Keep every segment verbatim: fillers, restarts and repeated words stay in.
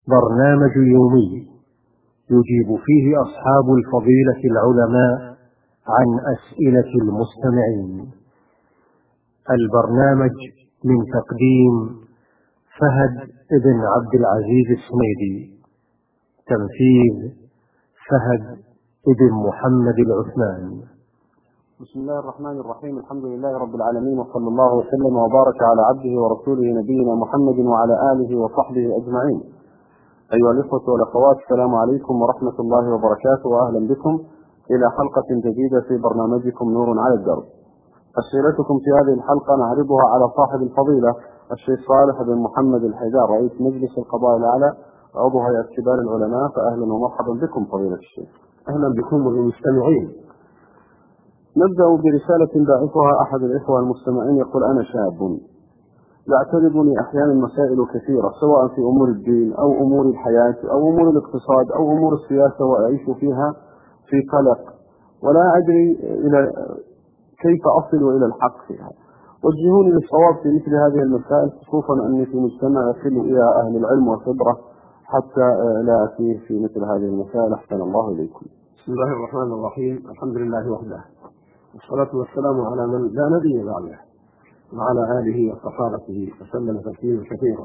برنامج يومي يجيب فيه أصحاب الفضيلة العلماء عن أسئلة المستمعين. البرنامج من تقديم فهد بن عبد العزيز السميدي، تنفيذ فهد بن محمد العثمان. بسم الله الرحمن الرحيم. الحمد لله رب العالمين، وصلى الله وسلم وبارك على عبده ورسوله نبينا محمد وعلى آله وصحبه أجمعين. أيها الإخوة والأخوات، السلام عليكم ورحمة الله وبركاته، وأهلا بكم إلى حلقة جديدة في برنامجكم نور على الدرب. أسئلتكم في هذه الحلقة نعرضها على صاحب الفضيلة الشيخ صالح بن محمد الحيدار، رئيس مجلس القضاء الأعلى، عضو هيئة كبار العلماء. فأهلا ومرحبا بكم فضيلة الشيخ. أهلا بكم والمستمعين. نبدأ برسالة باعثها أحد الإخوة المستمعين، يقول: أنا شاب يعترضني أحيانا مسائل كثيرة، سواء في أمور الدين أو أمور الحياة أو أمور الاقتصاد أو أمور السياسة، وأعيش فيها في قلق ولا أدري إلى كيف أصل إلى الحق فيها. وجهوني للصواب في مثل هذه المسائل، خصوصا أني في مجتمع يصل إلى أهل العلم والخبرة، حتى لا أسير في مثل هذه المسائل. أحسن الله إليكم. بسم الله الرحمن الرحيم. الحمد لله وحده، والصلاة والسلام على من لا نبي بعده، وعلى آله وصحابته وسلم تسليما كثيرا.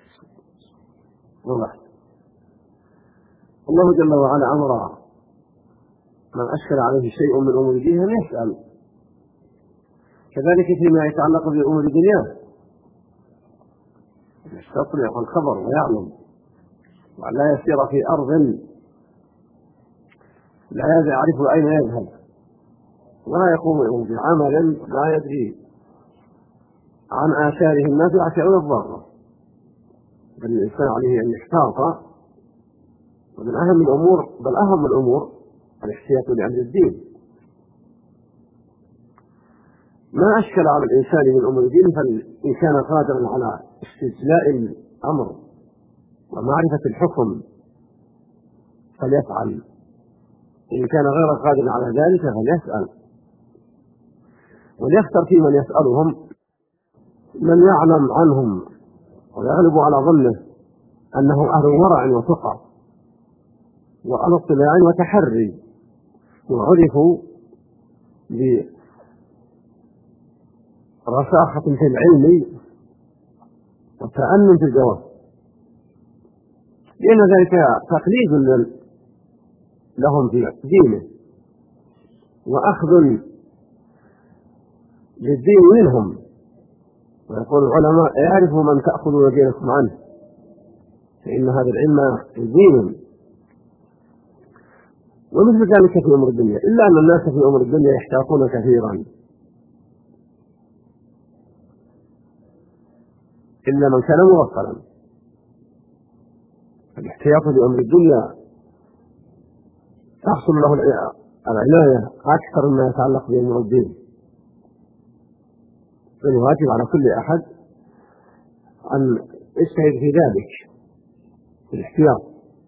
والله الله جل وعلا أمر من أشكل عليه شيء من أمور دينه أن يسأل، كذلك فيما يتعلق بأمور دنياه يستطلع الخبر ويعلم، وأن لا يسير في أرض لا يعرف أين يذهب، ولا يقوم بعمل لا يدري عن آثاره النافعة أو الضارة. بل الإنسان عليه أن يحتاط، ومن أهم الأمور بل أهم الأمور الاحتياط لأمر الدين. ما أشكل على الإنسان من أمور الدين، فإن كان قادرا على استجلاء الأمر ومعرفة الحكم فليفعل، إن كان غير قادر على ذلك فليسأل، وليختر في من يسألهم من يعلم عنهم ويغلب على ظنه أنه أهل ورع وتقى وأهل اطلاع وتحري، وعرفوا برساخة في العلم والتأنن في الجواب، لأن ذلك تقليد لهم في دينه وأخذ للدين منهم. ويقول العلماء: يعرفوا من تأخذوا دينكم عنه، فإن هذا العلم دين. ومثل ذلك في أمور الدنيا، إلا أن الناس في أمور الدنيا يحتاطون كثيرا، إلا من كان موصلا. الاحتياط لأمر الدنيا تحصل له العناية أكثر مما يتعلق بأمور الدين، فالواجب على كل أحد أن يجتهد في ذلك في الاحتياط،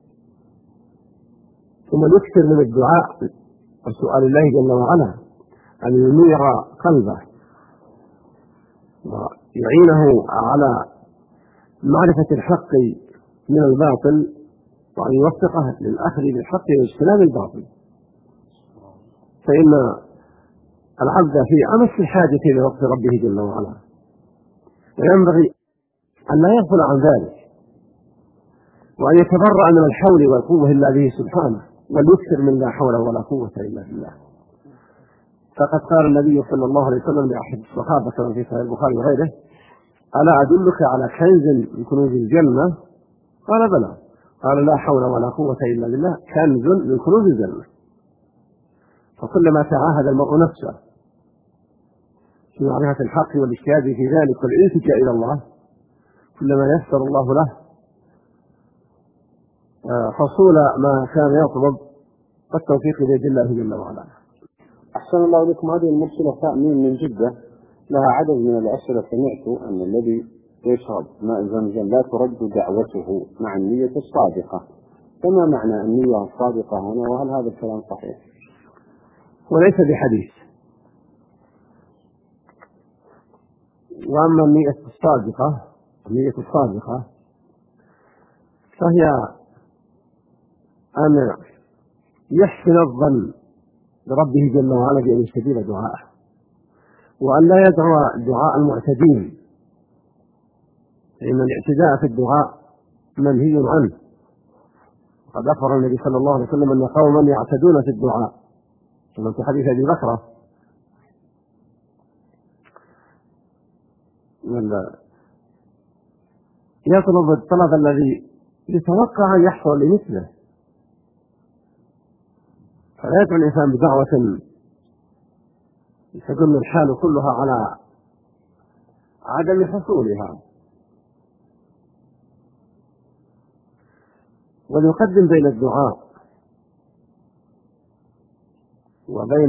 ثم يكثر من الدعاء وسؤال الله جل وعلا أن ينير قلبه ويعينه على معرفة الحق من الباطل، وأن يوفقه للأخذ بالحق واجتناب الباطل، فإن العبد في أمس الحاجة لوقت ربه جل وعلا، وينبغي أن لا يغفل عن ذلك، وأن يتبرأ من الحول والقوة إلا به سبحانه، وليكثر من لا حول ولا قوة إلا بالله. فقد قال النبي صلى الله عليه وسلم لأحد الصحابة كما في صحيح البخاري وغيره: ألا أدلك على كنز من كنوز الجنة؟ قال: بلى. قال: لا حول ولا قوة إلا بالله، كنز من كنوز الجنة. فكلما تعاهد المرء نفسه في معرفة الحق والاجتهاد في ذلك والالتجاء إلى الله، كلما يسر الله له حصول ما كان يطلب، والتوفيق بيد الله جل وعلا. أحسن الله إليكم. هذه المرسلة تأمين من جدة لها عدد من الأسئلة. سمعت أن الذي يشرب ماء زمزم لا ترد دعوته مع النية الصادقة، فما معنى النية الصادقة هنا، وهل هذا الكلام صحيح؟ وليس بحديث. وأما النية الصادقة النية الصادقة فهي أن يحسن الظن بربه جل وعلا بأن يستجيب دعاءه، وأن لا يدعو دعاء المعتدين، فإن الاعتداء في الدعاء منهي عنه. قد أخبر النبي صلى الله عليه وسلم أن قوما يعتدون في الدعاء، كما في حديث أبي بكر: يطلب الطلب الذي يتوقع أن يحصل لمثله، فلا يدعو الإنسان بدعوة تدل الحال كلها على عدم حصولها، وليقدم بين الدعاء وبين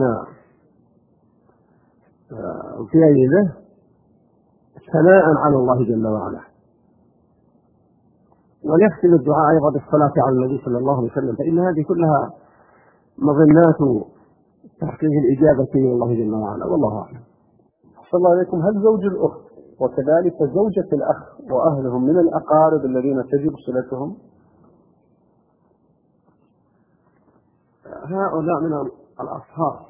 فعله ثناء على الله جل وعلا، وليختم الدعاء أيضا بالصلاة على النبي صلى الله عليه وسلم، فإن هذه كلها مظنات تحقيق الإجابة من الله جل وعلا، والله أعلم. أحسن الله عليكم. هل زوج الأخت وكذلك زوجة الأخ وأهلهم من الأقارب الذين تجب صلتهم؟ هؤلاء من الأصهار،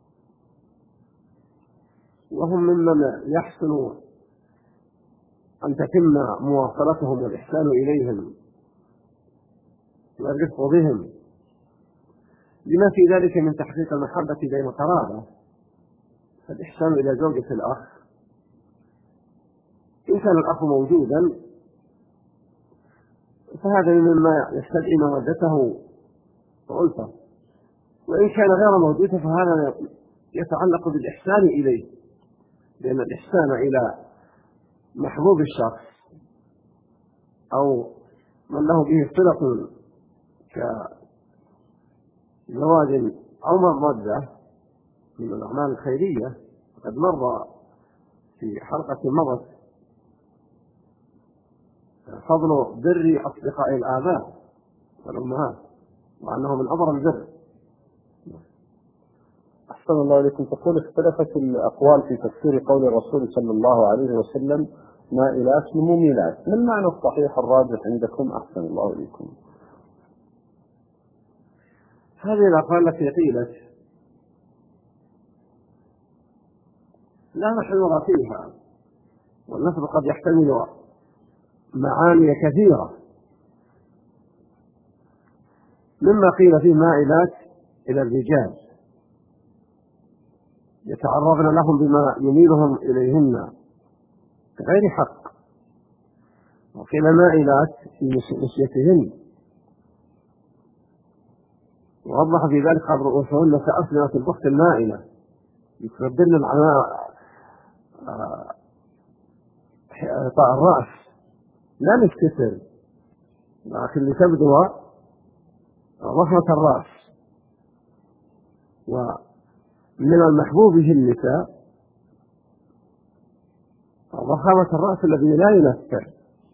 وهم ممن يحسن أن تتم مواصلتهم والإحسان إليهم والرفق بهم، لما في ذلك من تحقيق المحبة بين القرابة. فالإحسان إلى زوجة الأخ إن كان الأخ موجودا فهذا مما يستدعي مودته وألفة، وإن كان غير موجود فهذا يتعلق بالإحسان إليه، لأن الإحسان إلى محبوب الشخص أو من له به صلة كزواج أو مودة من الأعمال الخيرية. قد مر في حلقة مضت فضل بر أصدقاء الآباء والأمهات، وأنه من أبرز البر. أحسن الله عليكم. تقول: اختلفت الأقوال في تفسير قول الرسول صلى الله عليه وسلم: مائلات مميلات، ما المعنى الصحيح الراجح عندكم؟ أحسن الله عليكم. هذه الأقوال التي قيلت لا محور فيها، واللفظ قد يحتمل معاني كثيرة، مما قيل فيه مائلات إلى الرجال يتعرضن لهم بما يميلهم إليهن بغير حق، وقيل مائلات في نسيتهن، ووضح في ذلك قبل رؤوسهن كأسنمة البخت المائلة، يتبدلن العناء طاء الرأس لا نستتر، لكن لتبدو ضخمة الرأس. ومن المحبوب في النساء ضخامة الرأس الذي لا ينفر.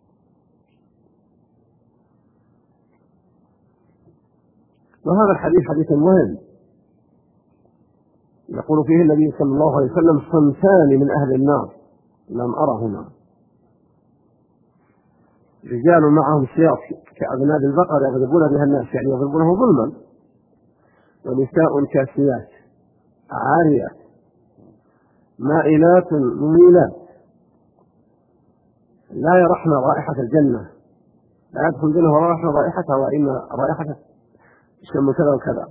وهذا الحديث حديث مهم يقول فيه النبي صلى الله عليه وسلم: صنفان من أهل النار لم أرهما، رجال معهم سياط كأذناب البقر يضربون بها الناس، يعني يضربونه ظلما، ونساء كاسيات عاريات مائلات مميلات لا يرحن رائحة الجنة، لا يدخل الجنة ولا يرحن رائحتها، وإن رائحة تشم كذا وكذا.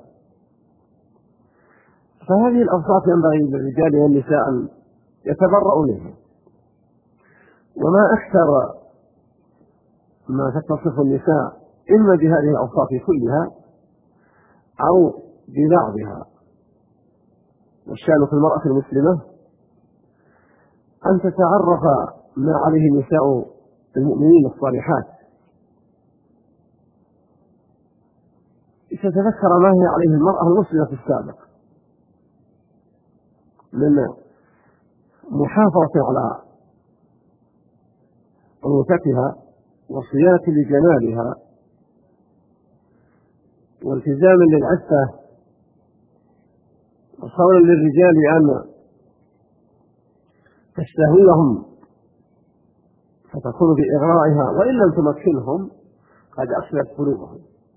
فهذه الأوصاف ينبغي للرجال والنساء أن يتبرؤوا منها. وما أكثر ما تتصف النساء إما بهذه الأوصاف كلها أو ببعضها. والشأن في المرأة المسلمة أن تتعرف ما عليه نساء المؤمنين الصالحات، تتذكر ما هي عليه المرأة المسلمة في السابق من محافظة على أنوثتها وصيانة لجمالها والتزام للعفة، وصولا للرجال أن تستهويهم فتكون بإغرائها، وإن لم تمكنهم قد أفسدت قلوبهم.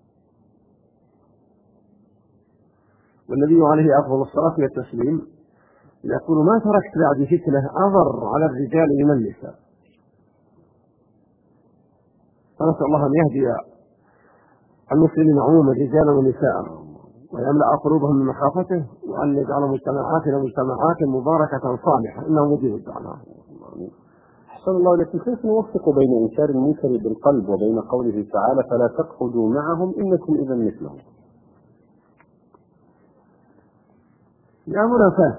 والنبي عليه أفضل الصلاة والتسليم يقول: ما تركت بعد فتنة أضر على الرجال من النساء. فنسأل الله أن يهدي المسلمين عموما رجالا ونساء، ويملأ قلوبهم من مخافته، وأن يجعل مجتمعاتنا مجتمعات مباركة صالحة، إنه مجيب الدعوة. أحسن الله لكن كيف نوفق بين إنكار المنكر بالقلب وبين قوله تعالى: فلا تقعدوا معهم إنكم إذا مثلهم؟ لا منافاة،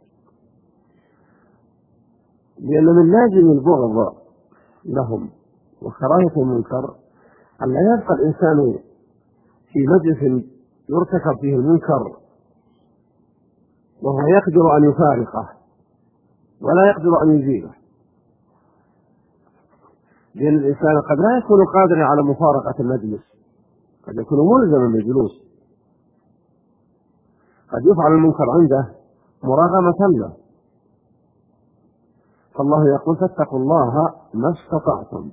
لأن من لازم البغض لهم وكراهة المنكر أن لا يبقى الإنسان في مجلس يرتكب فيه المنكر وهو يقدر أن يفارقه ولا يقدر أن يزيله، لأن الإنسان قد لا يكون قادرا على مفارقة المجلس، قد يكون ملزما بالجلوس، قد يفعل المنكر عنده مراغمة له. فالله يقول: فاتقوا الله ما استطعتم.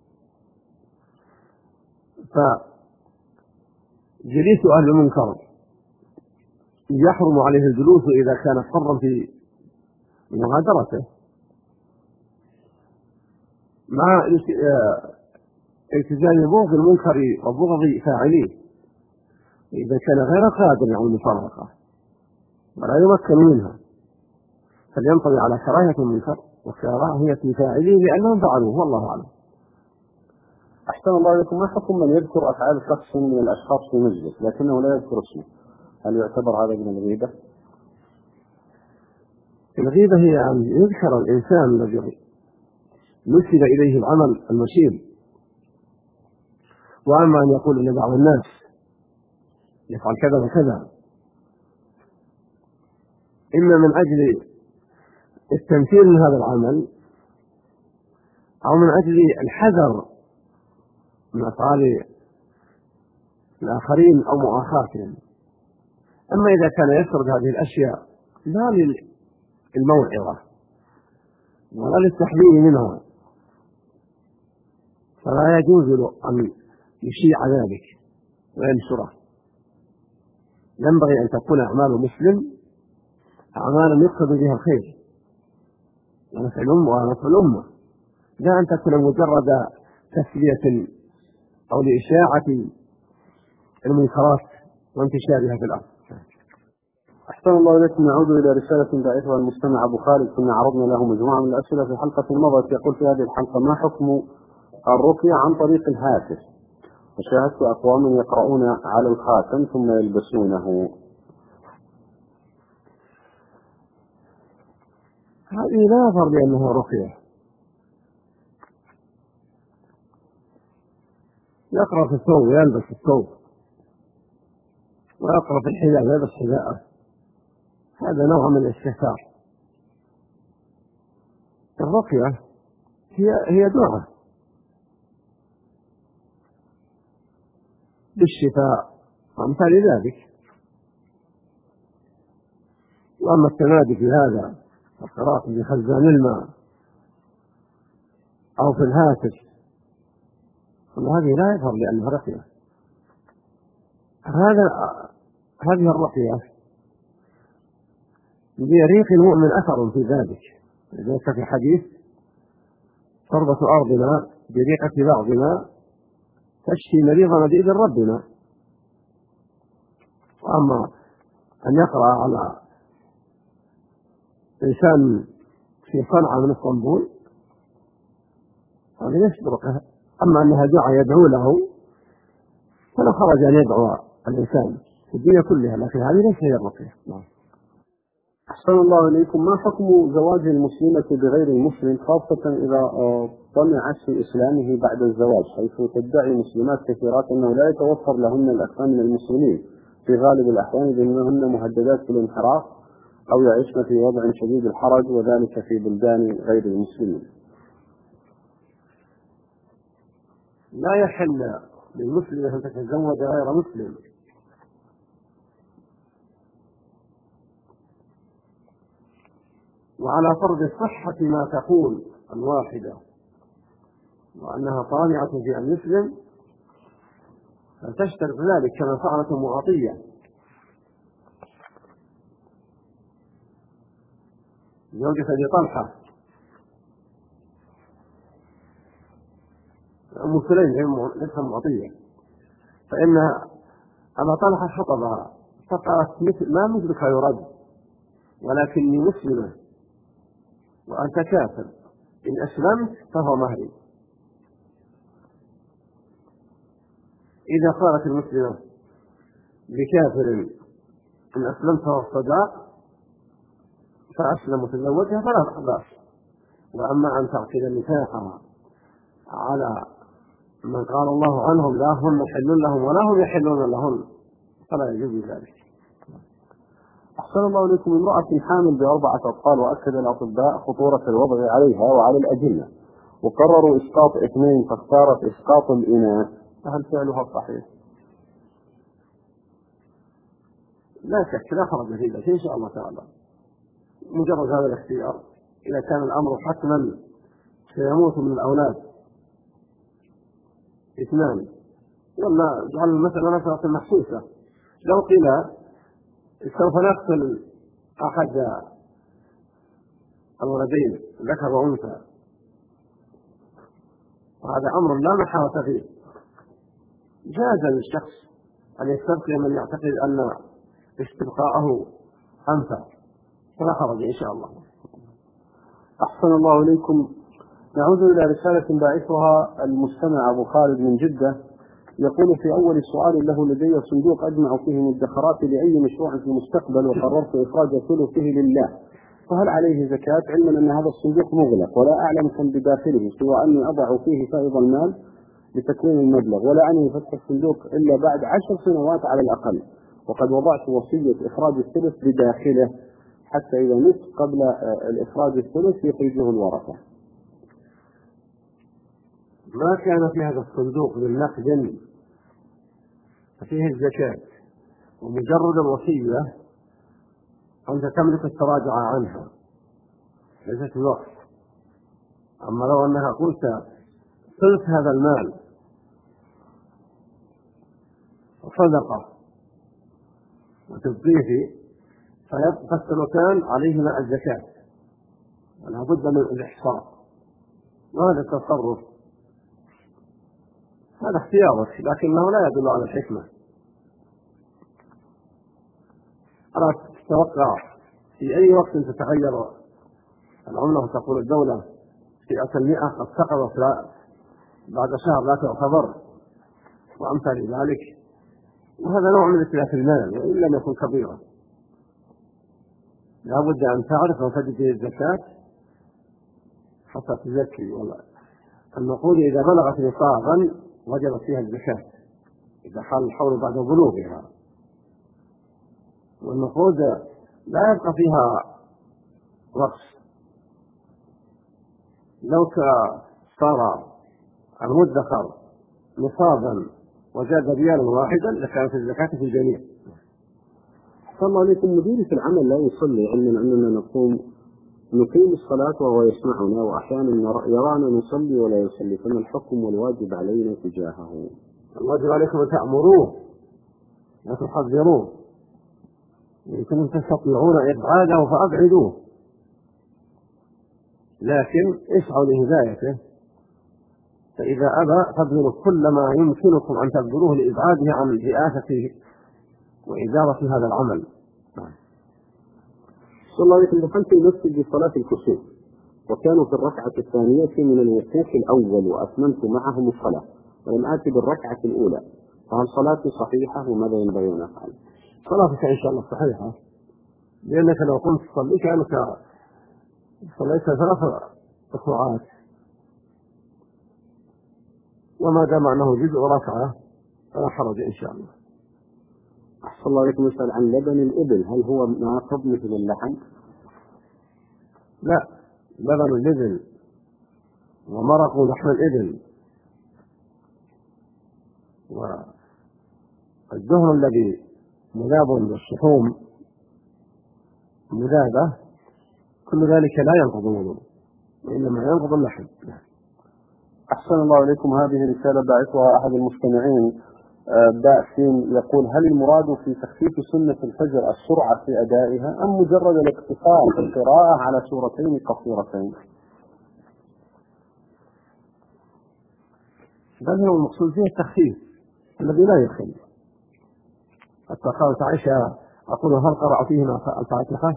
فجليس أهل المنكر يحرم عليه الجلوس إذا كان حرا في مغادرته، مع التزام بغض المنكر وبغض فاعليه إذا كان غير قادر على المفارقة ولا يمكن منها، فلينطوي على كراهية المنكر وكراهية فاعليه لأنهم فعلوه، والله أعلم. أحسن الله لكم، ما حكم من يذكر أفعال شخص من الأشخاص في مجلس لكنه لا يذكر اسمه؟ هل يعتبر هذا من الغيبة؟ الغيبة هي أن يذكر الإنسان الذي نسب إليه العمل المشين، وأما أن يقول إن بعض الناس يفعل كذا وكذا إما من أجل التمثيل من هذا العمل أو من أجل الحذر من أفعال الآخرين أو مؤاخاتهم. أما إذا كان يسرد هذه الأشياء لا للموعظة ولا للتحذير منها فلا يجوز له أن يشيع ذلك وينشره. ينبغي أن تكون أعمال مسلم أعمالا يقصد بها الخير ونفع الأمة ونفع الأمة، لا أن تكون مجرد تسلية أو لإشاعة المنكرات وانتشارها في الأرض. أحسن الله إليكم. نعود إلى رسالة بعثها المستمع أبو خالد، كنا عرضنا له مجموعة من الأسئلة في حلقة مضت. يقول في هذه الحلقة: ما حكم الرقية عن طريق الهاتف؟ وشاهدت أقواما يقرؤون على الخاتم ثم يلبسونه. هذه لا يظهر بأنها رقية، يقرأ في الثوب ويلبس الثوب، ويقرأ في الحذاء ويلبس حذاءه، هذا نوع من الاستهتار. الرقية هي هي دعاء بالشفاء وأمثال ذلك، وأما التنادي في هذا القراءة في خزان الماء أو في الهاتف هذه لا يظهر لأنها رقية. هذا هذه الرقية بريق المؤمن أثر في ذلك، ذلك في حديث: تربة أرضنا بريقة بعضنا تشفي مريضنا بإذن ربنا. وأما أن يقرأ على إنسان في صنعاء من اسطنبول هذا ليس برقية. أما أنها دعاء يدعو له فلا خرج أن يدعو الإنسان في الدنيا كلها، لكن هذه ليس هي الرقية. أحسن الله إليكم. ما حكم زواج المسلمة بغير المسلم، خاصة إذا طمعت في إسلامه بعد الزواج، حيث تدعي مسلمات كثيرات أنه لا يتوفر لهن الأخوان من المسلمين في غالب الأحيان بأنهن مهددات بالانحراف أو يعيشن في وضع شديد الحرج، وذلك في بلدان غير المسلمين؟ لا يحل للمسلم أن تتزوج غير مسلم، وعلى فرض صحة ما تقول الواحدة وأنها طامعة في أن يسلم تشترط ذلك كما فعلت أم عطية زوجة أبي طلحة أم سليم ليس أم عطية، فإن أبا طلحة خطبها فقالت مثل ما مثلك يرد ولكني مسلمة وأنت كافر، إن أسلمت فهو مهري. إذا قالت المسلمة لكافر إن أسلمت فهو الصداق فأسلم وتزوجها فلا بأس، وأما أن تعقد نكاحها على من قال الله عنهم لا هم يحلون لهم ولا هم يحلون لهم فلا يجوز ذلك. أحسن الله إليكم. امرأة حامل بأربعة أطفال وأكد الأطباء خطورة الوضع عليها وعلى الأجنة، وقرروا إسقاط اثنين فاختارت إسقاط الإناث، فهل فعلها صحيح؟ لا شك لا حرج في ذلك إن شاء الله تعالى، مجرد هذا الاختيار. إذا كان الأمر حتما سيموت من الأولاد اثنان ولا جعل المسألة مسألة محسوسة، لو قيل سوف نقتل أحد الولدين ذكر وأنثى وهذا أمر لا محالة فيه، جاز للشخص أن يستبقي من يعتقد أن استبقاءه أنفع، فلا حرج إن شاء الله. أحسن الله إليكم. نعود إلى رسالة باعثها المستمع أبو خالد من جدة، يقول في أول سؤال له: لدي صندوق أجمع فيه مدخراتي لأي مشروع في المستقبل وقررت إخراج ثلثه لله، فهل عليه زكاة؟ علما أن هذا الصندوق مغلق ولا أعلم كم بداخله سوى أني أضع فيه فائض المال لتكوين المبلغ، ولا أني فتح الصندوق إلا بعد عشر سنوات على الأقل، وقد وضعت وصية إخراج الثلث بداخله حتى إذا مت قبل الإخراج الثلث يخرجه الورثة. ما كان في هذا الصندوق من نقد ففيه الزكاة، ومجرد الوصية أنت تملك التراجع عنها ليست الوقت. أما لو أنها قلت ثلث هذا المال صدقة وتبقيه فيبقى الثلثان عليهما الزكاة، ولا بد من الإحصاء، وهذا التصرف هذا اختيارك لكنه لا يدل على الحكمة. أراك تتوقع في أي وقت تتغير العملة وتقول الدولة فئة المئة قد سقطت بعد شهر لا تعتبر وأمثال ذلك، وهذا نوع من إتلاف المال وإن لم يكن كبيرا. لا بد أن تعرف وتجد فيه الزكاة حتى تزكي. والله النقود إذا بلغت نصابا وجبت فيها الزكاة إذا حال الحول بعد بلوغها، والنقود لا يبقى فيها رقص. لو صار المدخر نصابا وزاد ريالا واحدا لكانت الزكاة في الجميع. صلى الله عليكم. مدير في العمل لا يصلي، علمنا أننا نقوم نقيم الصلاة وهو يسمعنا، وأحيانا يرانا نصلي ولا يصلي، فما الحكم والواجب علينا تجاهه؟ الواجب عليكم أن تأمروه وتحذروه، إن كنتم تستطيعون إبعاده فأبعدوه، لكن اسعوا لهدايته، فإذا أبى فابذلوا كل ما يمكنكم أن تبذلوه لإبعاده عن رئاسته وإدارة هذا العمل. صلى الله عليه وسلم دخلت المسجد بصلاة الكسوف وكانوا في الركعة الثانية من الوقوف الأول وأتممت معهم الصلاة ولم آتي بالركعة الأولى، فهل صلاتي صحيحة وماذا ينبغي أن أفعل؟ صلاتك إن شاء الله صحيحة، لأنك لو كنت تصلي كأنك صليت ثلاث ركعات، وما دام أنه جزء ركعة فلا حرج إن شاء الله. أحسن الله عليكم. يسأل عن لبن الإبل، هل هو ناقض مثل اللحم؟ لا، لبن الإبل ومرق لحم الإبل والدهن الذي مذاب بالشحوم مذابة كل ذلك لا ينقض الوضوء وإنما ينقض اللحم. أحسن الله عليكم. هذه رسالة بعثها أحد المستمعين باسين يقول: هل المراد في تخفيف سنة الفجر السرعة في أدائها أم مجرد الاقتصار في القراءة على سورتين قصيرتين؟ بل هو المقصود فيه التخفيف الذي لا يدخل. حتى قالت عائشة: أقول هل قرأ فيهما الفاتحة؟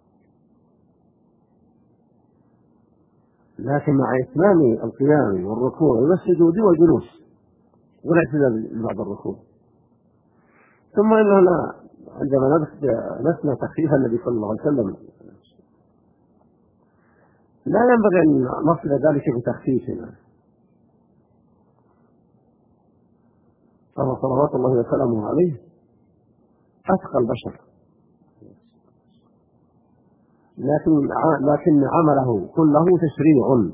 لكن مع إتمام القيام والركوع والسجود والجلوس والاعتدال بعد الركوع. ثم إننا عندما نسمع تخفيف النبي صلى الله عليه وسلم لا ينبغي أن نصل ذلك بتخفيفنا، فهو صلوات الله وسلامه عليه أثقل البشر، لكن لكن عمله كله تشريع.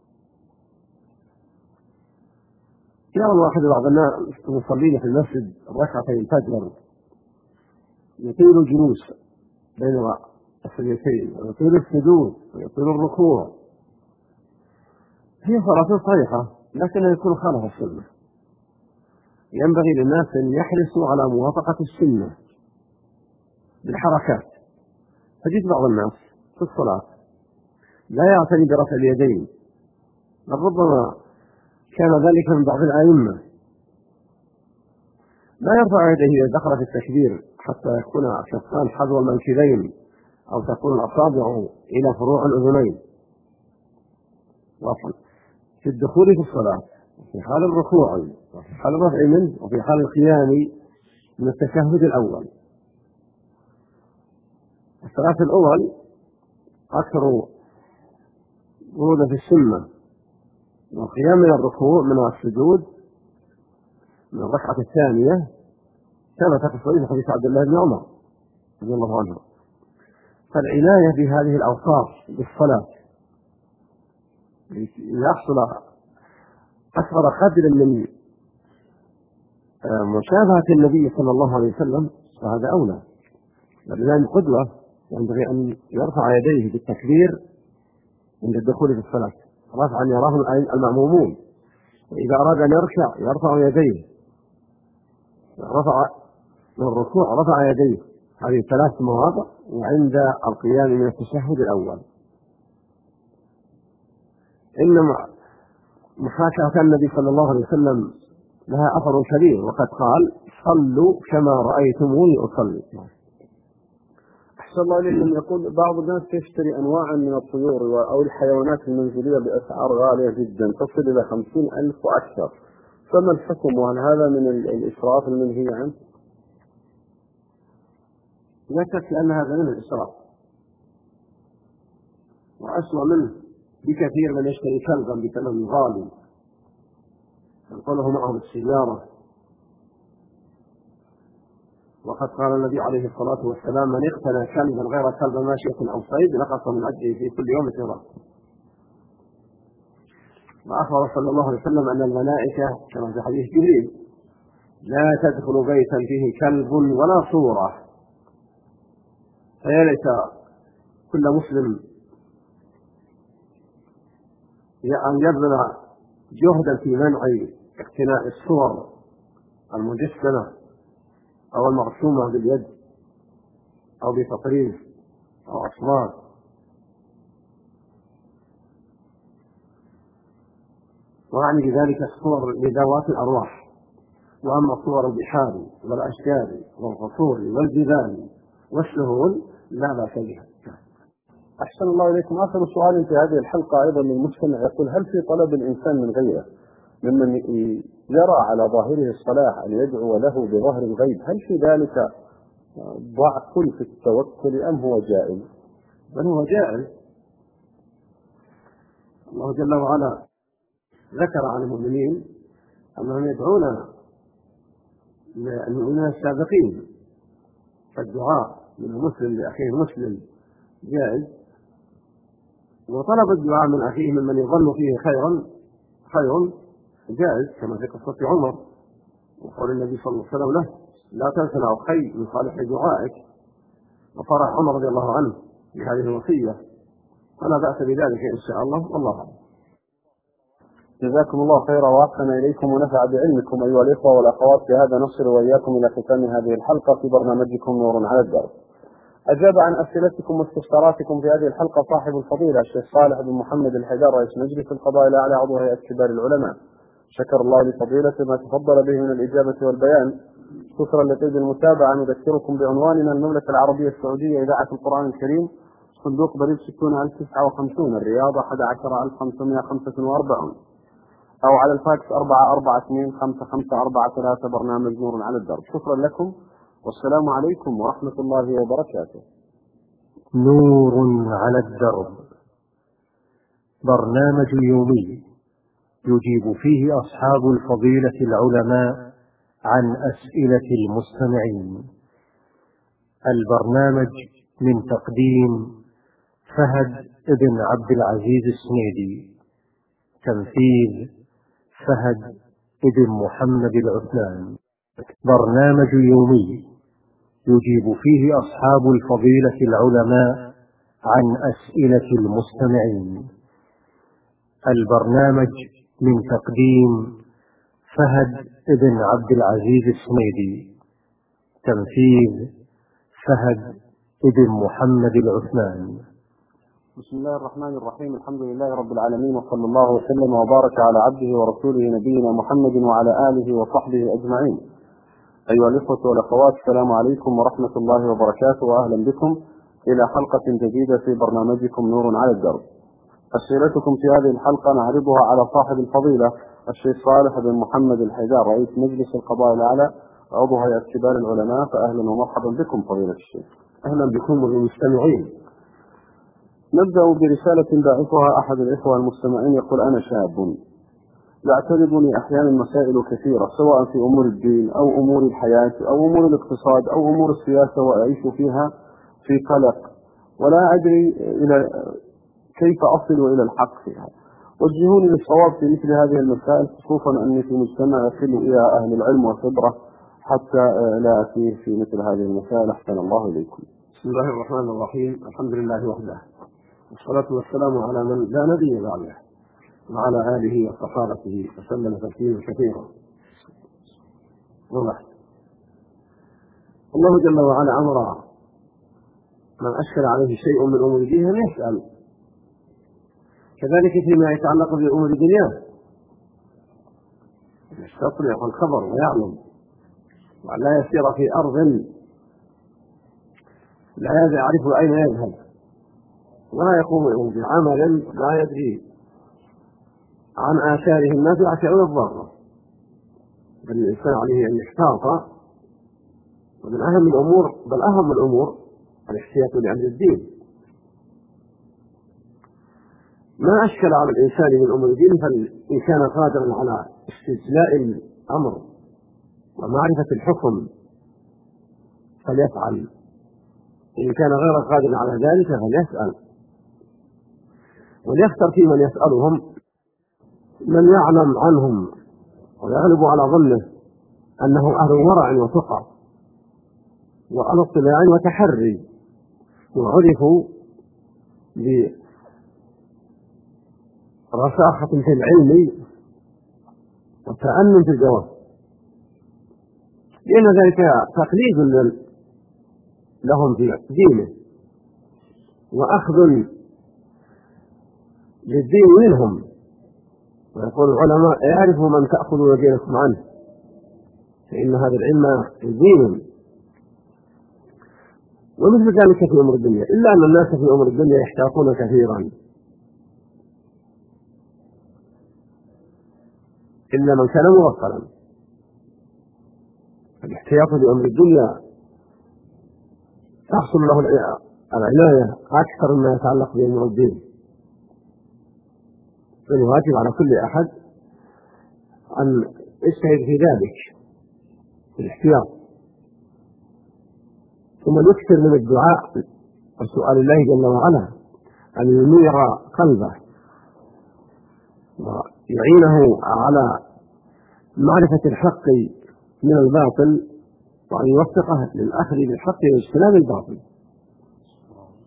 يرى الواحد بعض الناس المصلين في المسجد ركعتين الفجر يطيل الجلوس بين السجدتين ويطيل السجود ويطيل الركوع، هي صلاة صحيحة لكنها يكون خالف السنة. ينبغي للناس أن يحرصوا على موافقة السنة بالحركات. تجد بعض الناس في الصلاة لا يعتني برفع اليدين، بل ربما كان ذلك من بعض الأئمة لا يرفع يديه إذا دخل في التكبير حتى يكون الكفان حذو المنكبين أو تكون الأصابع إلى فروع الأذنين. في الدخول في الصلاة وفي حال الركوع وفي حال الرفع منه وفي حال القيام من التشهد الأول. الصلاة الأول أكثر ورودا في السنة، والقيام من الركوع من السجود من الركعة الثانية ثبت في صحيح حديث عبد الله بن عمر رضي الله عنه. فالعناية بهذه الأوصاف بالصلاة ليحصل أكبر قدر من مشابهة النبي صلى الله عليه وسلم فهذا أولى. لأن القدوة ينبغي أن يرفع يديه بالتكبير عند الدخول في الصلاة رفعا يراه المأمومون، وإذا أراد أن يركع يرفع يديه، رفع من الركوع رفع يديه، هذه ثلاث مواضع، وعند القيام من التشهد الأول. إنما محاكاة النبي صلى الله عليه وسلم لها أثر كبير، وقد قال: صلوا كما رأيتموني أصلي. أحسن الله إليكم. يقول بعض الناس يشتري أنواعا من الطيور أو الحيوانات المنزلية بأسعار غالية جدا تصل إلى خمسين ألف وأكثر، فما الحكم؟ وهل هذا من الإسراف المنهي عنه؟ لا شك أن هذا من الإسراف، وأسوأ منه بكثير من يشتري كلبا بثمن غالي ينقله معه بالسيارة. وقد قال النبي عليه الصلاة والسلام: من اقتنى كلبا غير كلب ماشية أو صيد نقص من أجره في كل يوم شراء. وأخبر صلى الله عليه وسلم أن الملائكة كما في حديث جبريل لا تدخل بيتا فيه كلب ولا صورة. فيا ليت كل مسلم أن يبذل جهدا في منع اقتناء الصور المجسمة أو المرسومة باليد أو بتطريز أو أصوات. وعني بذلك الصور لذوات الأرواح. وأما صور البحار والأشجار والقصور والجبال والسهول لا بأس بها. أحسن الله إليكم. آخر سؤال في هذه الحلقة أيضا من المستمع يقول: هل في طلب الإنسان من غيره ممن يرى على ظاهره الصلاح أن يدعو له بظهر الغيب، هل في ذلك ضعف في التوكل أم هو جائز؟ بل هو جائز. الله جل وعلا ذكر عن المؤمنين أنهم يدعون المؤمنين السابقين، فالدعاء من المسلم لأخيه المسلم جائز، وطلب الدعاء من أخيه ممن يظن فيه خيرا خير جائز، كما في قصة عمر وقول النبي صلى الله عليه وسلم له: لا تنسنا أخي من صالح دعائك. وفرح عمر رضي الله عنه بهذه الوصية، فلا بأس بذلك إن شاء الله، والله أعلم. جزاكم الله خيرا وأحسن إليكم ونفع بعلمكم أيها الإخوة والأخوات. بهذا نصل وإياكم إلى ختام هذه الحلقة في برنامجكم نور على الدرب. أجاب عن أسئلتكم واستفساراتكم في هذه الحلقة صاحب الفضيلة الشيخ صالح بن محمد الحيدر رئيس مجلس القضاء الأعلى عضو هيئة كبار العلماء. شكر الله لفضيلته ما تفضل به من الإجابة والبيان. شكرا لطيب المتابعة. نذكركم بعنواننا: المملكة العربية السعودية إذاعة القرآن الكريم، صندوق بريد ستون ألف وتسعة وخمسين، الرياض أحد عشر ألف وخمسمائة وخمسة وأربعين، أو على الفاكس أربعة أربعة اثنين خمسة خمسة أربعة ثلاثة. برنامج نور على الدرب. شكرا لكم والسلام عليكم ورحمة الله وبركاته. نور على الدرب، برنامج يومي يجيب فيه أصحاب الفضيلة العلماء عن أسئلة المستمعين. البرنامج من تقديم فهد بن عبد العزيز السنيدي، تنفيذ فهد بن محمد العثمان. برنامج يومي يجيب فيه أصحاب الفضيلة العلماء عن أسئلة المستمعين. البرنامج من تقديم فهد بن عبد العزيز السنيدي، تنفيذ فهد بن محمد العثمان. بسم الله الرحمن الرحيم. الحمد لله رب العالمين، وصلى الله وسلم وبارك على عبده ورسوله نبينا محمد وعلى آله وصحبه أجمعين. أيها الإخوة والأخوات، السلام عليكم ورحمة الله وبركاته، وأهلا بكم إلى حلقة جديدة في برنامجكم نور على الدرب. أسئلتكم في هذه الحلقة نعرضها على صاحب الفضيلة الشيخ صالح بن محمد الحيدر رئيس مجلس القضاء الأعلى عضو هيئة كبار العلماء. فأهلا ومرحبا بكم فضيلة الشيخ. أهلا بكم والمستمعين. نبدأ برسالة باعثها أحد الإخوة المستمعين يقول: أنا شاب يعترضني أحيانا مسائل كثيرة، سواء في أمور الدين أو أمور الحياة أو أمور الاقتصاد أو أمور السياسة، وأعيش فيها في قلق ولا أدري إلى كيف أصل إلى الحق فيها. وجهوني للصواب في مثل هذه المسائل، خصوصا أني في مجتمع يصل إلى أهل العلم والخبرة حتى لا أتيه في مثل هذه المسائل. أحسن الله إليكم. بسم الله الرحمن الرحيم. الحمد لله وحده، والصلاة والسلام على من لا نبي بعده، وعلى آله وصحابته وسلم تسليما كثيرا. وبعد، الله جل وعلا أمر من أشكل عليه شيء من أمور دينه أن يسأل، كذلك فيما يتعلق بأمور دنياه يستطلع الخبر ويعلم، وأن لا يسير في أرض لا يعرف أين يذهب، ولا يقوم بعمل لا يدري عن آثاره النافعة أو الضارة. بل الإنسان عليه أن يحتاط، ومن أهم الأمور بل أهم الأمور الاحتياط لأمر الدين. ما أشكل على الإنسان من أمور الدين، فإن كان قادرا على استجلاء الأمر ومعرفة الحكم فليفعل، إن كان غير قادر على ذلك فليسأل، وليختر في من يسألهم من يعلم عنهم ويغلب على ظنه أنه أهل ورع وتقى وأهل اطلاع وتحري، وعرفوا برساخة في العلم وتأنن في الجواب، لأن ذلك تقليد لهم في دينه وأخذ للدين منهم. ويقول العلماء: يعرفوا من تأخذون دينكم عنه، فإن هذا العلم دين. ومثل ذلك في أمر الدنيا، إلا أن الناس في أمر الدنيا يحتاطون كثيرا، إلا من كان موصلا. الاحتياط بأمر الدنيا تحصل له العناية أكثر مما يتعلق بأمر الدين. فالواجب على كل أحد أن يجتهد في ذلك في الاحتياط، ثم يكثر من الدعاء وسؤال الله جل وعلا أن ينير قلبه ويعينه على معرفة الحق من الباطل، وأن يوفقه للأخذ بالحق واجتناب الباطل،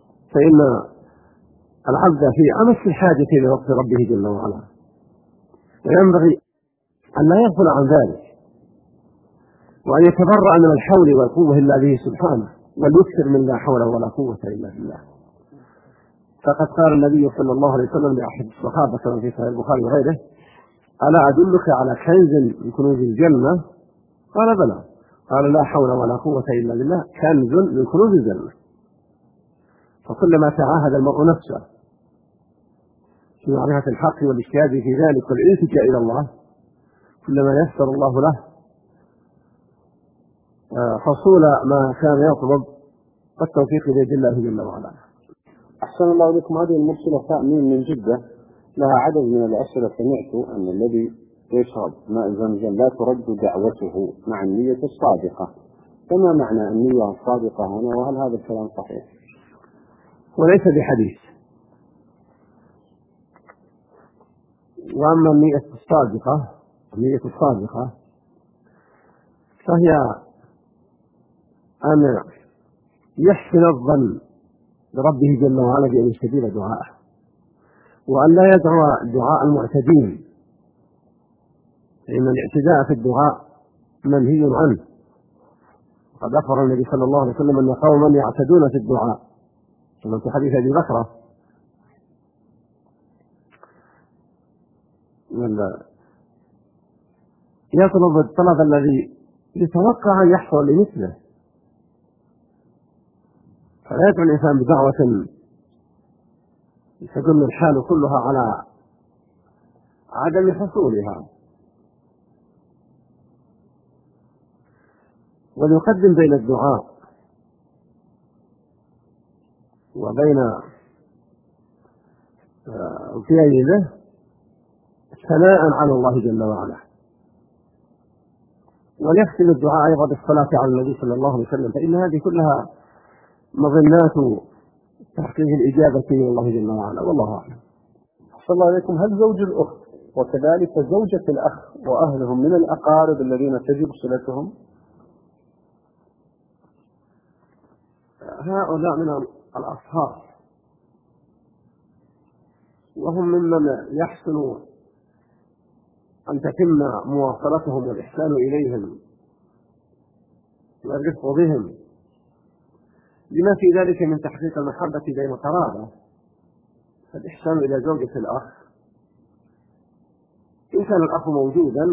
فإن العبد في أمس الحاجة إلى وقت ربه جل وعلا، وينبغي أن لا يغفل عن ذلك، وأن يتبرأ من الحول والقوة إلا به سبحانه، وليكثر من لا حول ولا قوة إلا بالله. فقد قال النبي صلى الله عليه وسلم لأحد الصحابة كما في صحيح البخاري وغيره: ألا أدلك على كنز من كنوز الجنة؟ قال: بلى. قال: لا حول ولا قوة إلا بالله، كنز من كنوز الجنة. فكلما تعاهد المرء نفسه في معرفة الحق والاجتهاد في ذلك والالتجاء إلى الله، كلما يسر الله له حصول ما كان يطلب والتوفيق بيد الله جل وعلا. أحسن الله إليكم. هذه المرسلة تأمين من جدة لها عدد من الأسئلة. سمعت أن الذي يشرب ماء زمزم لا ترد دعوته مع النية الصادقة، فما معنى النية الصادقة هنا، وهل هذا الكلام صحيح؟ وليس بحديث. وأما النية الصادقة النية الصادقة فهي أن يحسن الظن بربه جل وعلا بأن يستجيب دعاءه، وأن لا يدعو دعاء المعتدين، فإن الاعتداء في الدعاء منهي عنه. قد أخبر النبي صلى الله عليه وسلم أن قوما يعتدون في الدعاء، كما في حديث أبي بكر: يطلب الطلب الذي يتوقع أن يحصل لمثله، فلا يدعو الإنسان بدعوة تدل الحال كلها على عدم حصولها، وليقدم بين الدعاء وبين فعله ثناء على الله جل وعلا، وليختم الدعاء أيضا بالصلاة على النبي صلى الله عليه وسلم، فإن هذه كلها مظنات تحقيق الإجابة من الله جل وعلا، والله أعلم. أحسن الله إليكم. هل زوج الأخت وكذلك زوجة الأخ وأهلهم من الأقارب الذين تجب صلتهم؟ هؤلاء من الأصهار، وهم ممن يحسن أن تتم مواصلتهم والإحسان إليهم والرفق بهم، لما في ذلك من تحقيق المحبة بين القرابة. فالإحسان إلى زوجة الأخ، إن كان الأخ موجودا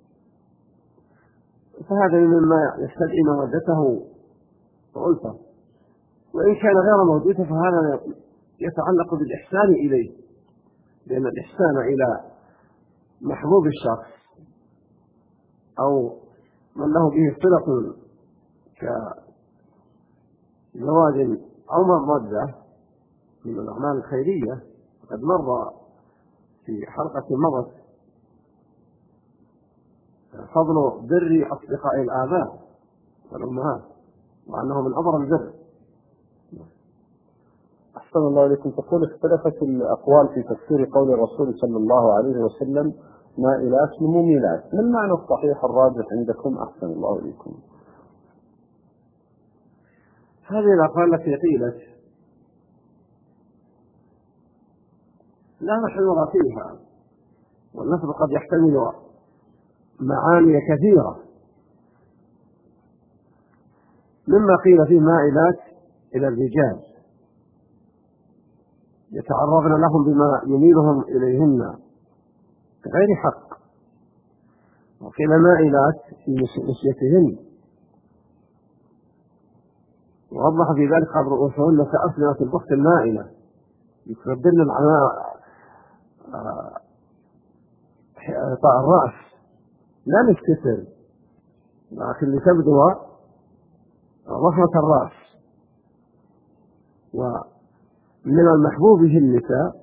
فهذا مما يستدعي مودته وألفة، وإن كان غير موجود فهذا يتعلق بالإحسان إليه، لأن الإحسان إلى محبوب الشخص أو من له به صلة كزواج أو مودة من الأعمال الخيرية. قد مر في حلقة مضت فضل بر أصدقاء الآباء والأمهات، وأنه من أبرز البر. أحسن الله إليكم. تقول: اختلفت الأقوال في تفسير قول الرسول صلى الله عليه وسلم: مائلات مميلات، ما المعنى الصحيح الراجح عندكم؟ أحسن الله إليكم. هذه الأقوال التي قيلت لا محذور فيها، واللفظ قد يحتمل معاني كثيرة، مما قيل فيه مائلات إلى الرجال يتعرضن لهم بما يميلهم إليهن بغير حق، وقيل مائلات في نسيتهن، ووضح في ذلك قبل رؤوسهن كأسنمة البخت المائلة، يتبدلن العناء طاء الرأس لا نستتر، لكن لتبدو ضخمة الرأس. ومن المحبوب في النساء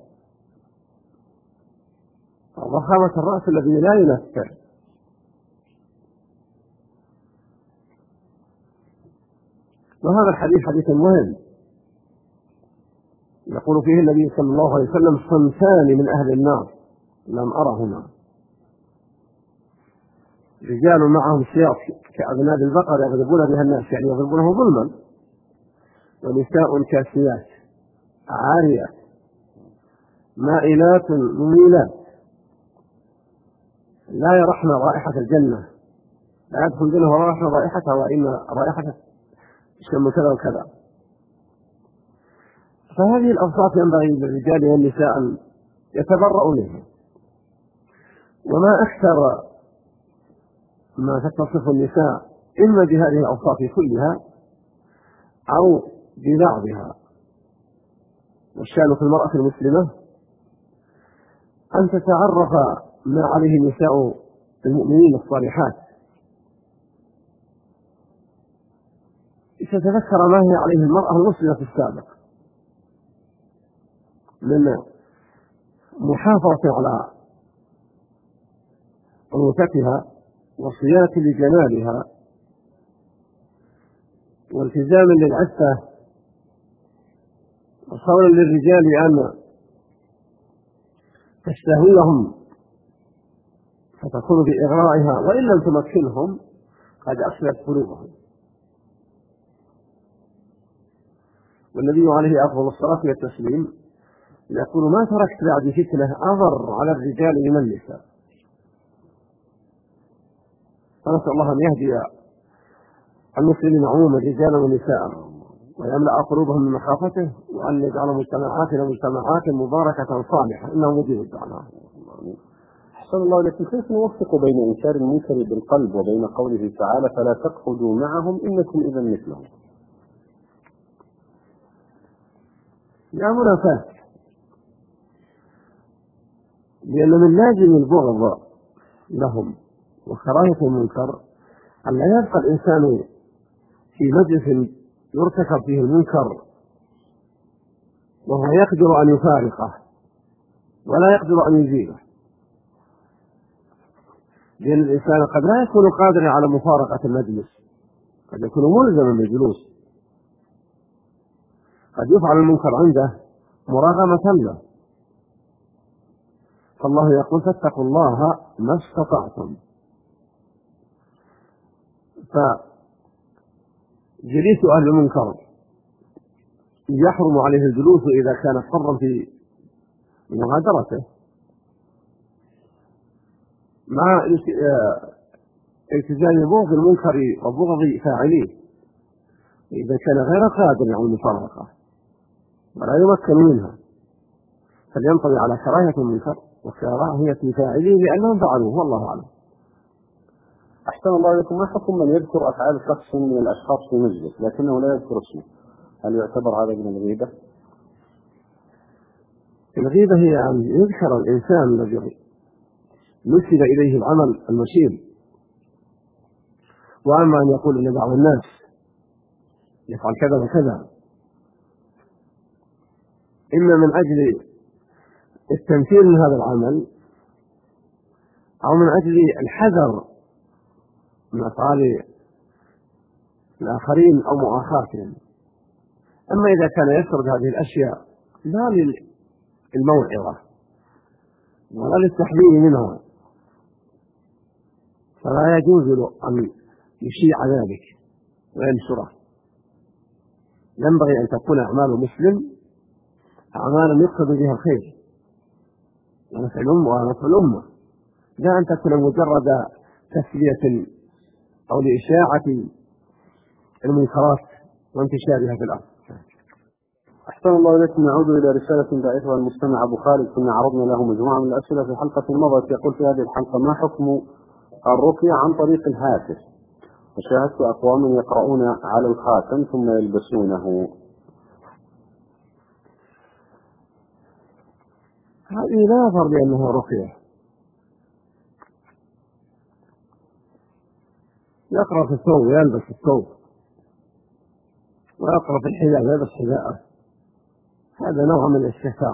ضخامة الرأس الذي لا ينفر. وهذا الحديث حديث مهم يقول فيه النبي صلى الله عليه وسلم: صنفان من أهل النار لم أرهما، رجال معهم سياط كأذناب البقر يضربون بها الناس، يعني يضربونه ظلما، ونساء كاسيات عاريات مائلات مميلات. لا يرحن رائحة الجنة، لا يدخل الجنة ولا يرحن رائحتها وإن رائحة شم كذا وكذا. فهذه الأوصاف ينبغي للرجال والنساء أن يتبرؤوا منها. وما أكثر ما تتصف النساء إما بهذه الأوصاف كلها أو ببعضها. والشأن في المرأة المسلمة أن تتعرف ما عليه نساء المؤمنين الصالحات، تتذكر ما هي عليه المرأة المسلمة في السابق من محافظة على أنوثتها وصيانة لجمالها والتزام للعفة وصولا للرجال أن تستهويهم فتكون بإغرائها وإن لم تمكنهم قد أفسدت قلوبهم. والنبي عليه أفضل الصلاة والتسليم يقول: ما تركت بعد فتنة أضر على الرجال من النساء. فنسأل الله أن يهدي المسلمين عموما رجالا ونساء ويملأ قلوبهم من مخافته، وأن يجعل مجتمعاتنا مجتمعات مباركة صالحة، إنه مجيب الدعوات. أحسن الله لكن كيف نوفق بين إنكار المنكر بالقلب وبين قوله تعالى: فلا تقعدوا معهم إنكم إذا مثلهم؟ لا منافاة، لأن من لازم البغض لهم وكراهة المنكر أن لا يبقى الإنسان في مجلس يرتكب فيه المنكر وهو يقدر أن يفارقه ولا يقدر أن يزيله، لأن الإنسان قد لا يكون قادرا على مفارقة المجلس، قد يكون ملزما بالجلوس، قد يفعل المنكر عنده مراغمة له. فالله يقول: فاتقوا الله ما استطعتم. فجليس أهل المنكر يحرم عليه الجلوس إذا كان حرا في مغادرته، مع التزام بغض المنكر وبغض فاعليه إذا كان غير قادر على المفارقة ولا يمكن منها، فلينطوي على كراهية المنكر وكراهية فاعليه لأنهم فعلوه، والله أعلم. أحسن الله إليكم. ما حكم من يذكر أفعال شخص من الأشخاص في مجلس لكنه لا يذكر اسمه؟ هل يعتبر هذا من الغيبة؟ الغيبة هي أن يذكر الإنسان الذي نسب إليه العمل المشين، وأما أن يقول إن بعض الناس يفعل كذا وكذا إما من أجل التمثيل من هذا العمل أو من أجل الحذر من أفعال الآخرين أو مؤاخاتهم. أما إذا كان يسرد هذه الأشياء لا للموعظة ولا للتحذير منها فلا يجوز له أن يشيع ذلك وينشره. ينبغي أن تكون أعمال مسلم أعمالا يقصد بها الخير ونفع الأمة ونفع الأمة، لا أن تكون مجرد تسلية أو لإشاعة المنكرات وانتشارها في الأرض. أحسن الله إليكم. نعود إلى رسالة بعثها المستمع أبو خالد، كنا عرضنا له مجموعة من الأسئلة في حلقة مضت. يقول في هذه الحلقة: ما حكم الرقية عن طريق الهاتف؟ وشاهدت أقواما يقرؤون على الخاتم ثم يلبسونه. هذه لا يظهر بأنها رقية. يقرأ في الثوب ويلبس الثوب، ويقرأ في الحذاء ويلبس حذاءه، هذا نوع من الاستهتار.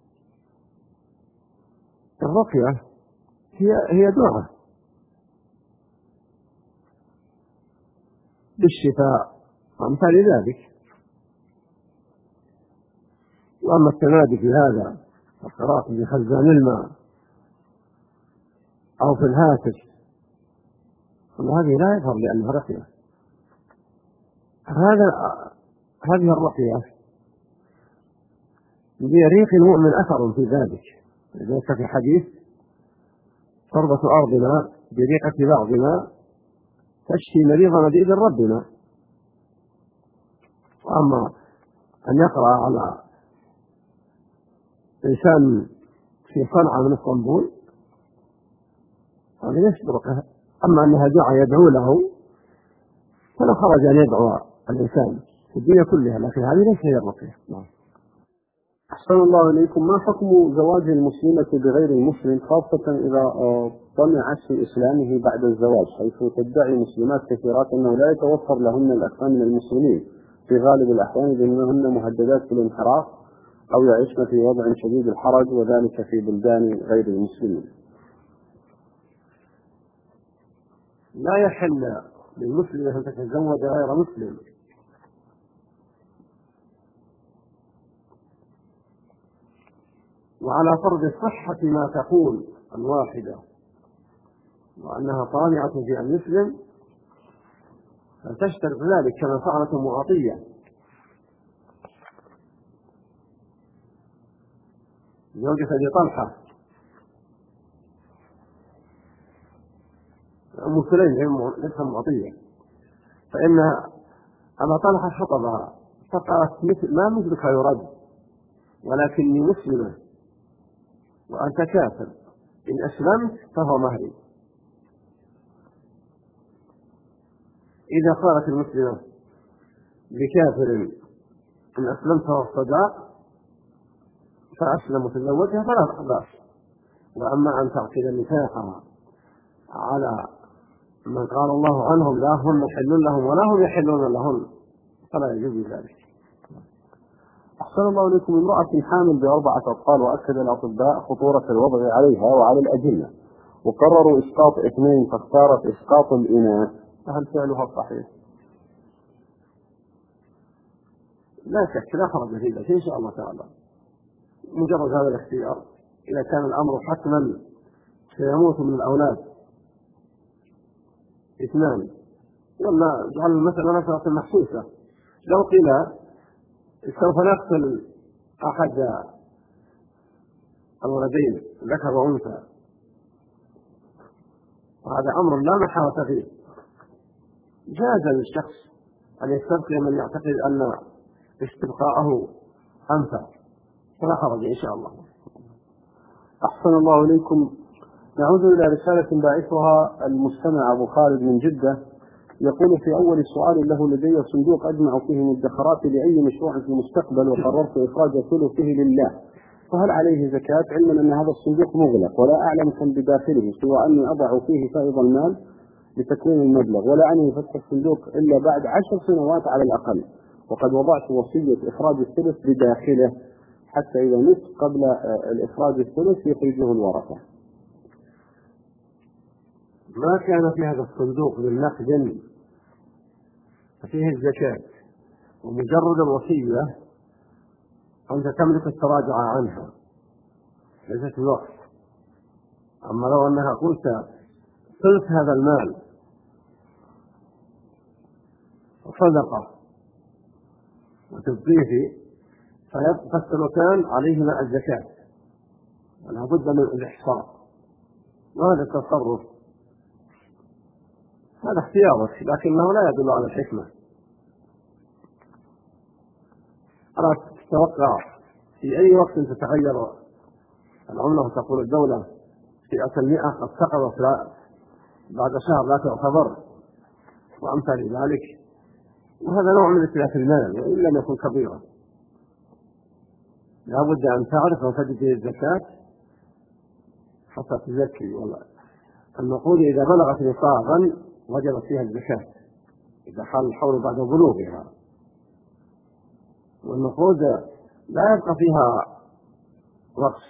الرقية هي هي دعاء بالشفاء وأمثال ذلك. وأما التنادي في هذا القراءة في خزان الماء أو في الهاتف هذه لا يظهر لأنها رقية. هذا هذه الرقية ليريق المؤمن أثر في ذلك. لذلك في حديث تربة أرضنا بريقة بعضنا تشفي مريضنا بإذن ربنا. وأما أن يقرأ على إنسان في صنعاء من اسطنبول هذا يسبقه. أما أنها دعا يدعو له فلا خرج أن يدعو الإنسان في الدنيا كلها، لكن هذه ليس هي الرقية. أحسن الله إليكم. ما حكم زواج المسلمة بغير المسلم، خاصة إذا طمعت في إسلامه بعد الزواج، حيث تدعي مسلمات كثيرات أنه لا يتوفر لهن الأخوان من المسلمين في غالب الأحيان بأنهن مهددات بالانحراف أو يعيشن في وضع شديد الحرج، وذلك في بلدان غير المسلمين؟ لا يحل للمسلم أن تتزوج غير مسلم، وعلى فرض صحة ما تقول الواحدة وأنها طامعة في أن يسلم فتشترط ذلك كما فعلت أم عطية زوجة أبي طلحة. أم سليم ليس أم عطية، فإن أبا طلحة خطبها فقالت مثل ما مثلك يرد ولكني مسلمة وأنت كافر، إن أسلمت فهو مهري. إذا قالت المسلمة لكافر إن أسلمت فهو الصداق فأسلم وتزوجها فلا بأس. وأما أن تعقد نكاحها على من قال الله عنهم لا هم يحلون لهم ولا هم يحلون لهم فلا يجوز ذلك. أحسن الله إليكم. امرأة حامل بأربعة أطفال وأكد الأطباء خطورة الوضع عليها وعلى الأجنة، وقرروا إسقاط اثنين فاختارت إسقاط الإناث، فهل فعلها صحيح؟ لا شك لا حرج في ذلك إن شاء الله تعالى، مجرد هذا الاختيار. إذا كان الأمر حتما سيموت من الأولاد اثنان ولا جعل المسألة مسألة محسوسة، لو قيل سوف نقتل أحد الولدين ذكر وأنثى وهذا أمر لا محالة فيه، جاز للشخص أن يستبقي من يعتقد أن استبقاءه أنفع، فلا حرج إن شاء الله. أحسن الله إليكم. نعود إلى رسالة باعثها المستمع أبو خالد من جدة، يقول في أول سؤال له: لدي صندوق أجمع فيه مدخراتي لأي مشروع في المستقبل وقررت إخراج ثلثه لله، فهل عليه زكاة؟ علما أن هذا الصندوق مغلق ولا أعلم كم بداخله سوى أني أضع فيه فائض المال لتكوين المبلغ، ولا عني فتح الصندوق إلا بعد عشر سنوات على الأقل، وقد وضعت وصية إخراج الثلث بداخله حتى إذا مت قبل الإخراج الثلث يخرجه الورثة. ما كان في هذا الصندوق من نقد ففيه الزكاة، ومجرد الوصية أنت تملك التراجع عنها ليست الوقت. أما لو أنها قلت ثلث هذا المال صدقة وتبقيه فيبقى الثلثان عليهما الزكاة، ولا بد من الإحصاء، وهذا التصرف هذا اختيارك لكنه لا يدل على الحكمة. ألا تتوقع في أي وقت تتغير العملة وتقول الدولة فئة المئة قد سقطت بعد شهر لا تعتبر وأمثال ذلك، وهذا نوع من اتلاف المال وإن لم يكن كبيرا. لا بد أن تعرف وتجد الزكاة حتى تزكي. النقود إذا بلغت نصابا وجبت فيها الزكاة إذا حال الحول بعد بلوغها، والنقود لا يبقى فيها وقت.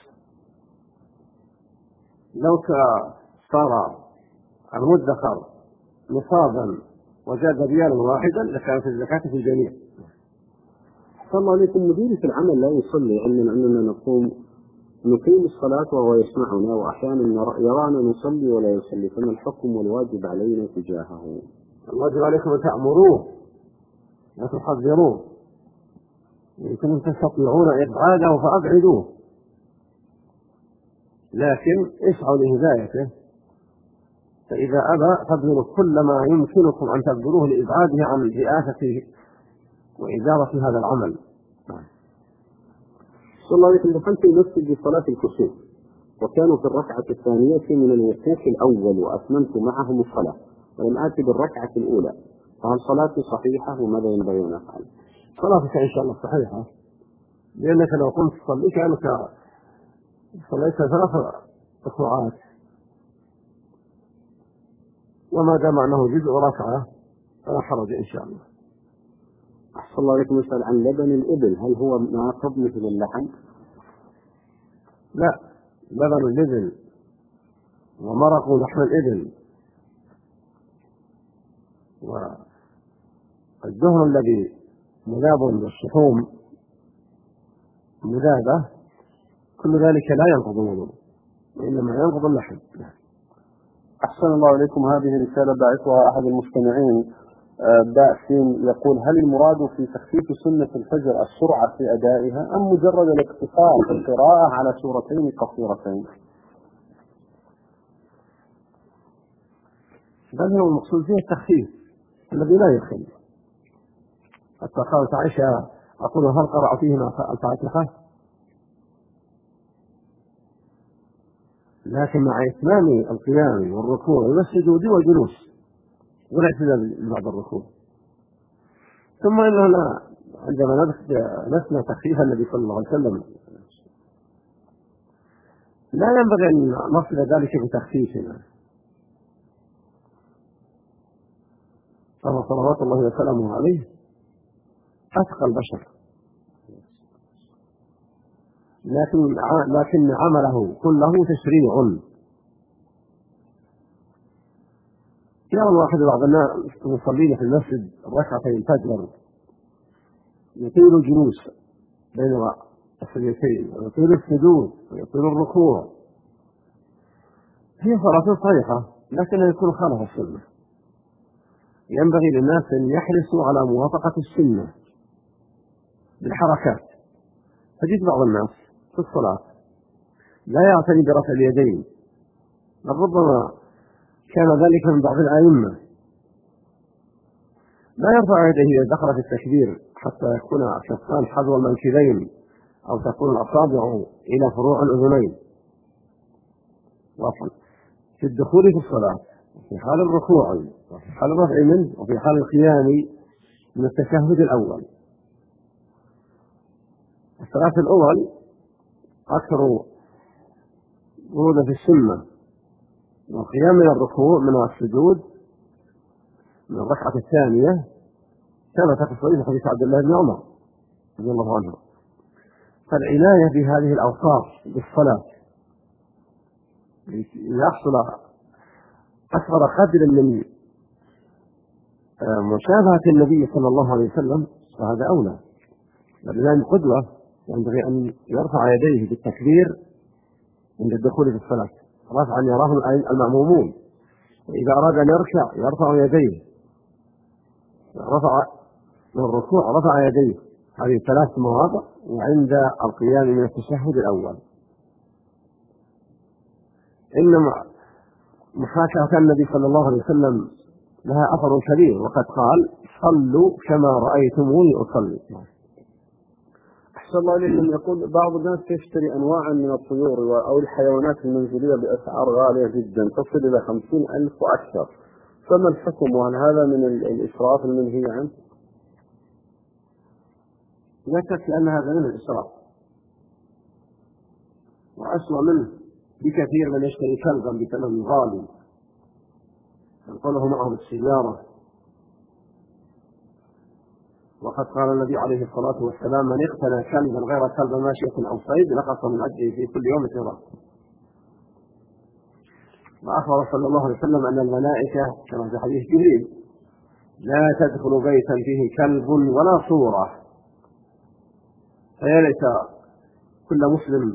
لو صار المدخر نصابا وزاد ريالا واحدا لكانت الزكاة في الجميع. صلى الله عليكم. مديري في العمل لا يصلي، علما أننا نقوم نقيم الصلاة وهو يسمعنا، وأحيانا يرانا نصلي ولا يصلي، فما الحكم والواجب علينا تجاهه؟ الواجب عليكم أن تأمروه وتحذروه، إن كنتم تستطيعون إبعاده فأبعدوه، لكن اسعوا لهدايته فإذا أبى فابذلوا كل ما يمكنكم أن تبذلوه لإبعاده عن رئاسته وإدارة هذا العمل. صلى الله عليه وسلم دخلت المسجد بصلاة الكسوف وكانوا في الركعة الثانية من الوقوف الأول وأتممت معهم الصلاة ولم آتي بالركعة الأولى، فهل صلاتي صحيحة وماذا ينبغي أن أفعل؟ صلاتك إن شاء الله صحيحة، لأنك لو قمت تصلي كأنك صليت ثلاث ركعات، وما دام أنه جزء ركعة فلا حرج إن شاء الله. أحسن الله عليكم. يسأل عن لبن الإبل، هل هو ناقض مثل اللحم؟ لا، لبن الإبل ومرق لحم الإبل والدهن الذي مذاب بالشحوم مذابة كل ذلك لا ينقض الوضوء وإنما ينقض اللحم. أحسن الله عليكم. هذه رسالة باعثها أحد المستمعين باسم يقول: هل المراد في تخفيف سنة الفجر السرعة في أدائها أم مجرد الاقتصار في القراءة على سورتين قصيرتين؟ هذا هو المقصود فيه التخفيف الذي لا يخل. حتى قالت عائشة: أقول هل قرأ فيهما الفاتحة؟ لكن مع إتمام القيام والركوع والسجود والجلوس والاعتدال بعد الركوع. ثم إننا عندما نسمع تخفيف النبي صلى الله عليه وسلم لا ينبغي أن نصل ذلك بتخفيفنا، فهو صلوات الله وسلامه عليه أثقل البشر، لكن لكن عمله كله تشريع. كان الواحد بعض الناس المصلين في المسجد ركعتي الفجر يطيل الجلوس بين السجدتين ويطيل السجود ويطيل الركوع، هي صلاة صحيحة لكنها يكون خالف السنة. ينبغي للناس أن يحرصوا على موافقة السنة بالحركات. تجد بعض الناس في الصلاة لا يعتني برفع اليدين، بل ربما كان ذلك من بعض الأئمة لا يرفع يديه إذا دخل في التكبير حتى يكون الكفان حذو المنكبين أو تكون الأصابع إلى فروع الأذنين. في الدخول في الصلاة وفي حال الركوع وفي حال الرفع منه وفي حال القيام من التشهد الأول. الصلاة الأول أكثر ورود في السنة، والقيام من الركوع من السجود من الركعة الثانية ثبت في صحيح حديث عبد الله بن عمر رضي الله عنه. فالعناية بهذه الأوصاف بالصلاة ليحصل أكبر قدر من مشابهة النبي صلى الله عليه وسلم فهذا أولى. الإمام قدوة ينبغي أن يرفع يديه بالتكبير عند الدخول في الصلاة رفعا يراه المأمومون، وإذا أراد أن يركع يرفع يديه، رفع من الركوع رفع يديه، هذه ثلاث مواضع، وعند القيام من التشهد الأول. إنما محاكاة النبي صلى الله عليه وسلم لها أثر كبير، وقد قال: صلوا كما رأيتموني أصلي. أحسن الله عليكم. يقول بعض الناس تشتري أنواعا من الطيور أو الحيوانات المنزلية بأسعار غالية جدا تصل إلى خمسين ألف وأكثر، فما الحكم؟ وهل هذا من الإسراف المنهي عنه؟ لا شك أن هذا من الإسراف، وأسوأ منه بكثير من يشتري كلبا بثمن غالي ينقله معه بالسيارة. وقد قال النبي عليه الصلاة والسلام: من اقتنى كلبا غير كلب ماشية أو صيد نقص من أجره في كل يوم شراء. وأخبر صلى الله عليه وسلم أن الملائكة كما في حديث جبريل لا تدخل بيتا فيه كلب ولا صورة. فيا ليت كل مسلم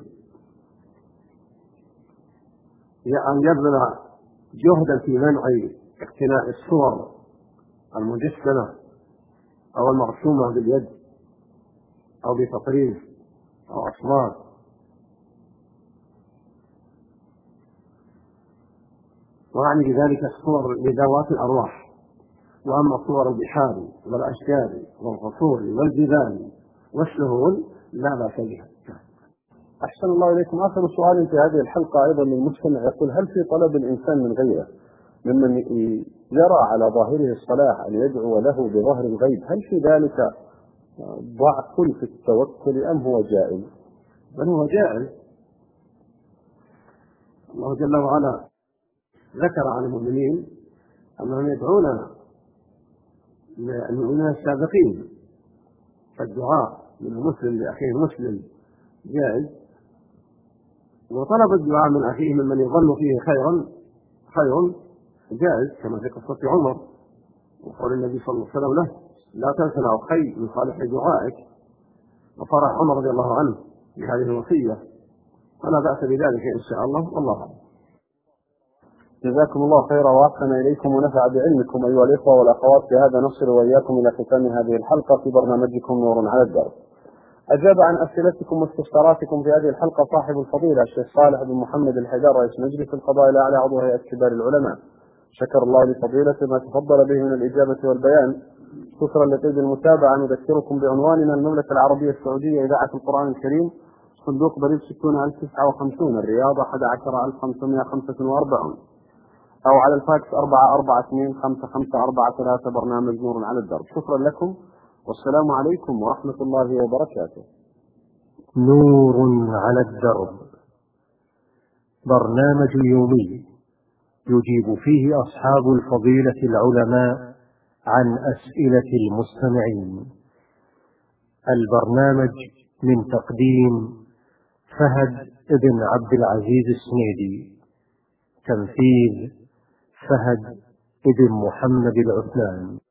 أن يبذل جهدا في منع اقتناء الصور المجسمة أو المرسومة باليد أو بتطريز أو أصوات. وأعني بذلك الصور لذوات الأرواح. وأما صور البحار والأشجار والقصور والجبال والسهول لا بأس بها. أحسن الله إليكم. آخر سؤال في هذه الحلقة أيضا من المستمع يقول: هل في طلب الإنسان من غيره ممن يرى على ظاهره الصلاح أن يدعو له بظهر الغيب، هل في ذلك ضعف في التوكل أم هو جائز؟ بل هو جائز. الله جل وعلا ذكر عن المؤمنين أنهم يدعون المؤمنين السابقين، فالدعاء من المسلم لأخيه المسلم جائز، وطلب الدعاء من أخيه ممن يظن فيه خيرا خير جائز، كما في قصة عمر وقول النبي صلى الله عليه وسلم له: لا تنسنا الخير من صالح دعائك. وفرح عمر رضي الله عنه بهذه الوصية، فلا بأس بذلك إن شاء الله، والله أعلم. جزاكم الله خيرا وأحسن إليكم ونفع بعلمكم أيها الإخوة والأخوات. بهذا نصل وإياكم إلى ختام هذه الحلقة في برنامجكم نور على الدرب. أجاب عن أسئلتكم واستفساراتكم في هذه الحلقة صاحب الفضيلة الشيخ صالح بن محمد الحجار، رئيس مجلس القضاء الأعلى عضو هيئة كبار العلماء. شكر الله لفضيلته ما تفضل به من الإجابة والبيان. شكرا لطيب المتابعة. نذكركم بعنواننا: المملكة العربية السعودية، إذاعة القرآن الكريم، صندوق بريد ستون ألف تسعة وخمسين، الرياض أحد عشر ألف وخمسمائة وخمسة وأربعين، أو على الفاكس أربعة أربعة اثنين خمسة خمسة أربعة ثلاثة. برنامج نور على الدرب. شكرا لكم والسلام عليكم ورحمة الله وبركاته. نور على الدرب، برنامج يومي يجيب فيه أصحاب الفضيلة العلماء عن أسئلة المستمعين. البرنامج من تقديم فهد بن عبد العزيز السنيدي، تنفيذ فهد بن محمد العثمان.